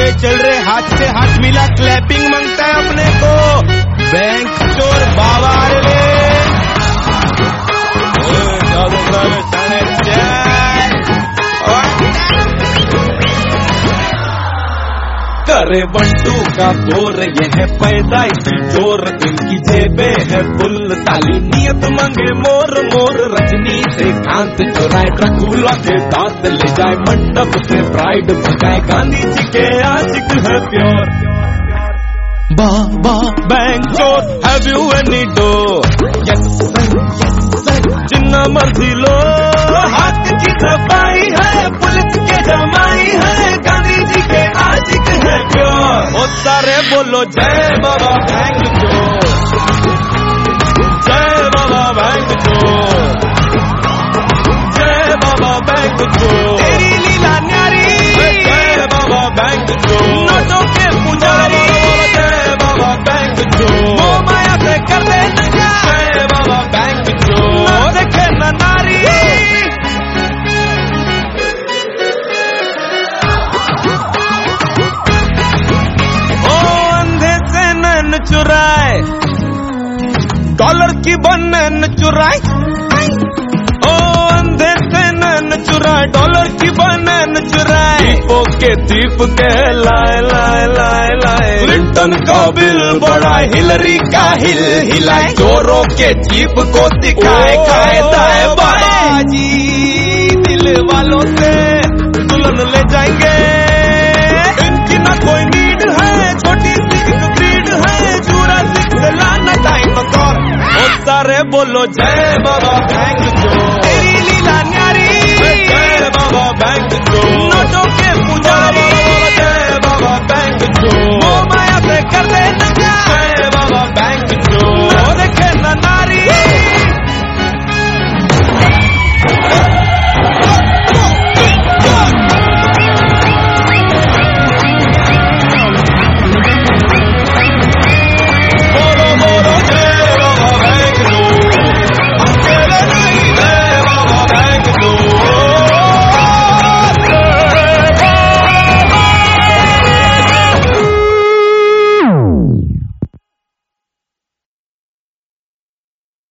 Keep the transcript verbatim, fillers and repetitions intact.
पे चल रहे हाथ से हाथ मिला क्लैपिंग मांगता है अपने को। बैंक चोर बाबा रे करे बंटू का दौर ये है पैदाइशी चोर, इनकी जेबे है फुल ताली, नियत मांगे मोर मोर, रजनी से कांत चुराए, ड्रकुला के दांत ले जाए, मंडप से ब्राइड भगाए, गांधी जी के आशिक है प्योर। बाबा बैंक चोर have you any dough? Yes sir yes sir, जिन्ना मर्जी लो, हाथ की सफाई है, पुलिस के जमाई है, गांधी जी के आशिक है प्योर। ओ सारे बोलो जय बाबा बैंक चोर, जय बाबा बैंक चोर, जय बाबा बैंक चोर। तेरी लीला न्यारी, जय बाबा बैंक चोर, नोटों के पुजारी, जय बाबा बैंक चोर, वो माया से कर दे नशा, जय बाबा बैंक चोर, ना देखे ना नारी। चुराए डॉलर की बनन चुराए, ओ अंधे से नन चुराए, डॉलर की बनन चुराए, दीपों के दीप के लाए लाए लाए लाए, क्लिंटन का बिल बढ़ाए, हिलरी का हिल हिलाए, चोरों के जीप को दिखाए, खाए दाए बाए। जी दिल वालों से दुल्हन ले जाएंगे, इनकी ना कोई नीड है, छोटी सी ब्रीड है, चूरा सिख लाना टाइम और सारे बोलो जय बाबा बैंक